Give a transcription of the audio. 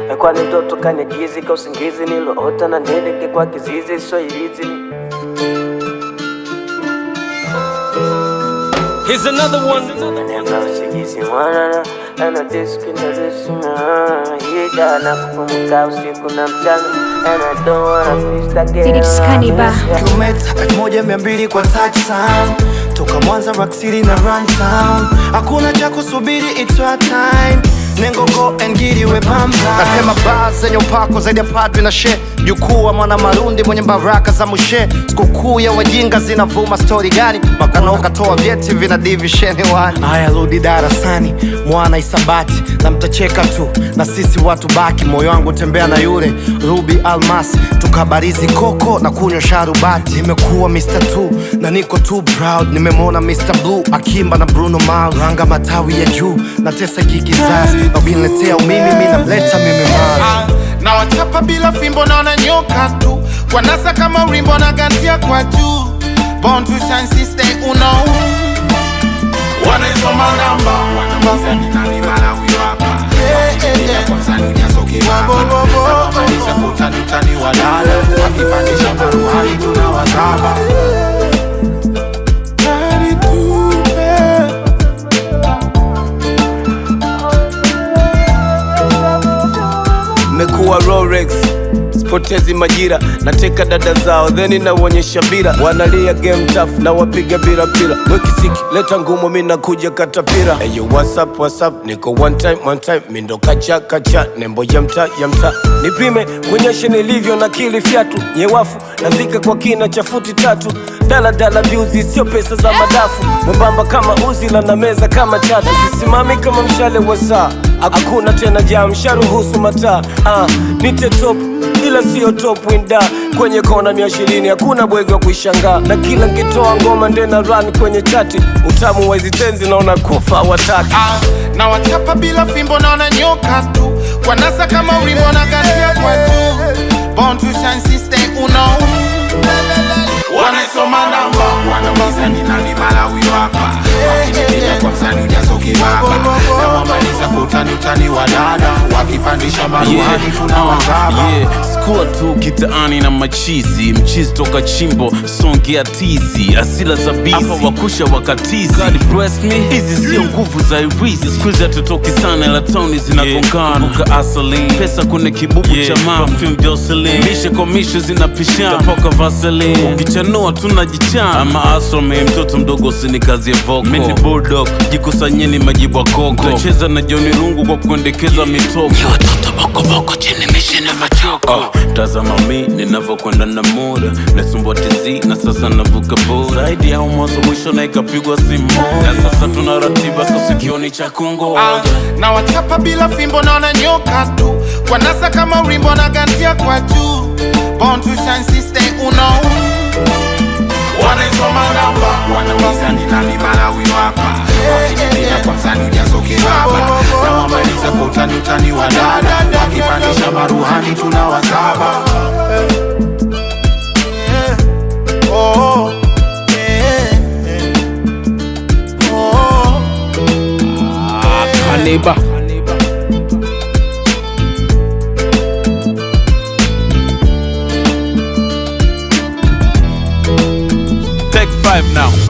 Kwani ndoto kanyagizi kwa usingizi niloota na nileke kwa kizizi so ilizi. Here's another one. And I nakupumuka usiku na mchana. And I don't wanna face that girl. It's Kaniba. Kilomita 1200 kwa touchdown. Toka Mwanza Rock City na Run Town. Hakuna cha kusubiri, it's our time. Nengo go and get it we pamba. Natema bars zenye upako zaidi ya padri na she. Jukuu wa mwana marundi mwenye baraka za mushe. Sikukuu ya wajinga zinavuma story gani? Makano katoa vyeti vina division 1. Haya rudi darasani, mwana isabati. Na mtacheka tu, na sisi watu baki. Moyo wangu tembea na yule Ruby Almas. Tukabarizi koko na kunywa sharubati. Nimekuwa Mr. 2 na niko too proud. Nimemona Mr. Blue akimba na Bruno Mars. Ranga matawi ya juu, na tesa kikizazi. Na ukiniletea umimi, mimi namleta mimi mara. Na wachapa bila fimbo na wananyoka tu. Kwa nasa kama urimbo na gantia kwa juu. Born to shine sister uno. Wanaisoma namba, wanamaliza ni nani mara huyo hapa. Kwanza ni nyasoki wapa. Na wamaliza kutani utani wadala. Wakipandisha maruhani tunawazaba. Mekuwa Rolex, spotezi majira. Nateka dada zao, then naonyesha bira. Wanalia game tough, na wapiga bila pila. Wekisiki, leta ngumu mina kuja katapira. Hey yo, what's up, niko one time. Mindo kacha, nembo ya mta. Nipime, kunyeshe nilivyo na kili fiatu. Nyewafu, nazika kwa kina cha futi 3. Dala biuzi, sio pesa za madafu. Mbamba kama uzila na meza kama chatu. Sisimami kama mshale wa saa. Hakuna tena jam, sharuhusu mataa. Nite top, ila sio top winda. Kwenye kona 120, hakuna bwege wa kuishangaa. Na kila nkitoa ngoma ndena run kwenye chati. Utamu wa hizi tenzi na unakufa wataki. Na wachapa bila fimbo na wananyoka tu. Kwa nasa kama urimbo na gantia kwa juu. Born to shine sister uno. Wanaisoma namba, wanauliza ni nani mara huyo hapa. Wakinipita kwa msani ujasoki baba. Na wamaliza kutani utani wadada. Wakipandisha maruhani tunawazaba. Skua tu kitaani na machizi. Mchizi toka chimbo, songea tizi. Asila za busy, hapa wakusha wakatizi. God bless me, hizi sio nguvu za irisi. Squeeze hatutoki sana ila toni zinagongana. Kuka asaline, pesa kune kibubu cha mama. Perfume Jocelyn, mishe kwa mishe zinapishana. Tapoka Vaseline, ukichanua tunajichana. Ama astrome, mtoto mdogo sini kazi ya voko. Mini bulldog, jikusanyeni majibu wa koko. Tutacheza na Johnny Rungu kwa kuendekeza mitoko. Yo watoto boko chini mishe na machoko. Tazama mi, ninavyokwenda na muda. Lesumbwa tizi, na sasa navuka boda. Zaidi ya mwanzo mwisho na ikapigwa simu. Na sasa tunaratiba, so sikioni cha kungo. Na wachapa bila fimbo na wananyoka tu. Kwa nasa kama urimbo na gantia kwa juu. Born to shine sister uno. Wanaisoma namba, wanauliza ni nani mara huyo hapa. Wakinipita kwa msani ujasoki baba. Na wamaliza kutani utani wadada. Wakipandisha maruhani tunawazaba. Kaniba. Take 5 now.